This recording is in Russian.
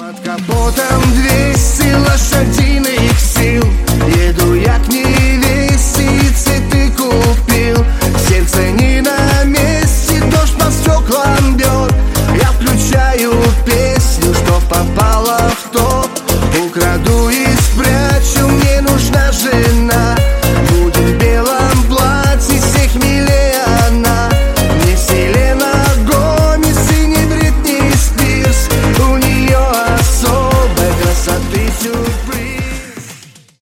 Под капотом 200 лошадиных сил. Еду я к невесте и цветы купил. Сердце не на месте, дождь по стеклам бьет. Я включаю песню, что попала в топ. Украду и